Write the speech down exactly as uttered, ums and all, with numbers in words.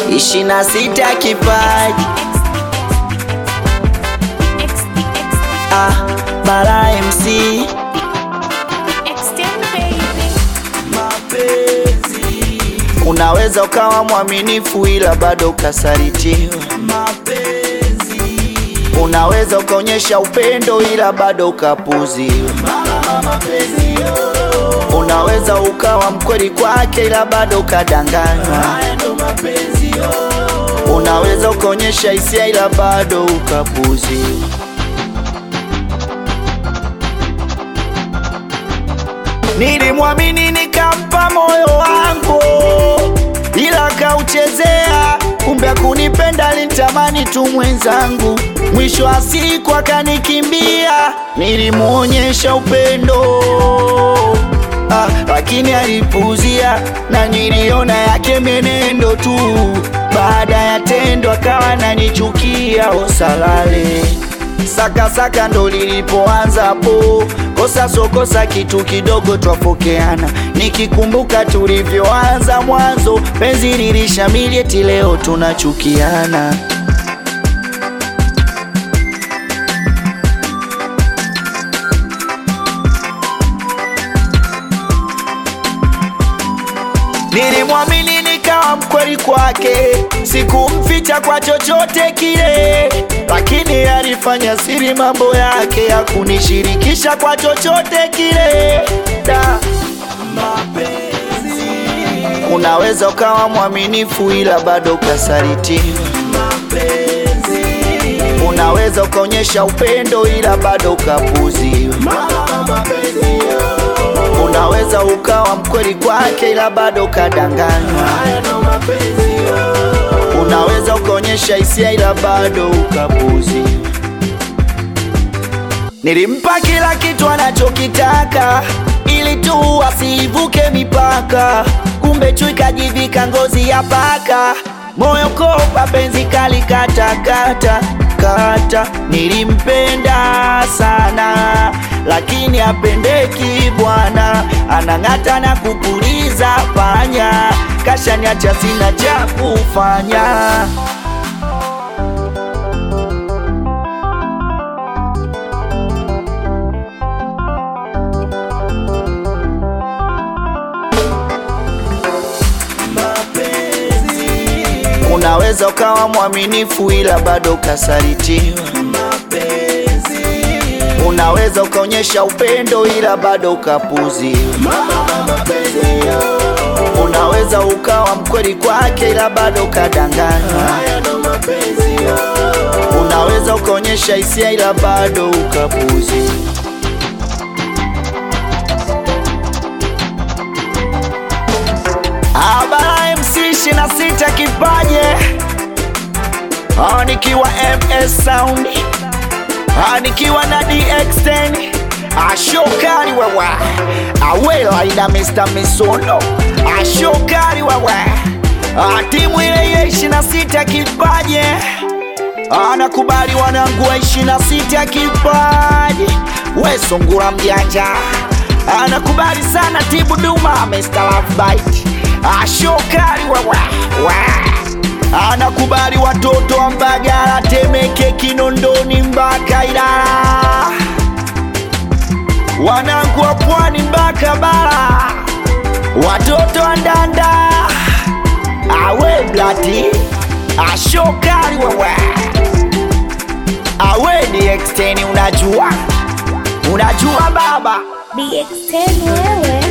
ishirini na sita kipaji. Ah, Bala M C. Mapenzi. Unaweza ukawa mwaminifu ila bado ukasalitiwa. Mapenzi. Unaweza ukaonyesha upendo ila bado ukapuziwa. Mapenzi. Unaweza ukawa mkweli kwake ila bado ukadanganywa. Unaweza ukaonyesha hisia ila bado ukapuziwa. Nilimwamini nikampa moyo wangu ila kauchezea, kumbe kunipenda nitamani tu mwenzangu, mwisho wa siku akanikimbia. Nilimuonyesha upendo ah, lakini alipuzia, na niliona yake menendo tu, baada ya tendo akawa ananichukia. Osalale saka saka ndo lilipoanza hapo, kosa so kosa kitu kidogo twafokeana. Nikikumbuka tulivyoanza mwanzo, penzi lilishamili eti leo tunachukiana. Nilimwamini nikawa mkweli kwake, sikumficha kwa chochote kile, lakini alifanya siri mambo yake ya kunishirikisha kwa chochote kile. Da. Mapenzi. Unaweza ukawa mwaminifu ila bado ukasalitiwa. Mapenzi. Unaweza ukaonyesha upendo ila bado ukapuziwa. Mapenzi. Unaweza ukawa mkweli kwake ila bado ukadanganywa. Unaweza ukaonyesha hisia ila bado ukapuziwa. Nilimpa kila kitu anachokitaka ili tu asivuke mipaka, kumbe chui kajivika ngozi ya paka. Moyo kopa penzi kali kata kata kata. Nilimpenda sana lakini hapendeki bwana, anang'ata na kupuliza panya, kashaniacha sina cha kufanya. Mapenzi. Unaweza ukawa mwaminifu ila bado ukasalitiwa. Mapenzi. Unaweza ukaonyesha upendo ila bado ukapuziwa. Unaweza ukawa mkweli kwake ila bado ukadanganywa. Unaweza ukaonyesha hisia ila bado ukapuziwa. Bala M C ishirini na sita kipaje, nikiwa M S Sound, nikiwa na D X ten. Ashokari wewe awela ina Mister Misono. Ashokari wewe timu ile ya ishirini na sita kipaje, anakubali wanangu wa ishirini na sita kipaje. We sungura mjanja anakubali sana Tibu Duma Mister Love Bite. Ashokari wewe anakubali watoto wa Mbagala, Temeke, Kinondoni mpaka Ilala, wanangu wa Pwani mpaka Bara, watoto wa Ndanda. Awe blati ashokari wewe, awe D X ten. Unajua unajua baba D X ten wewe.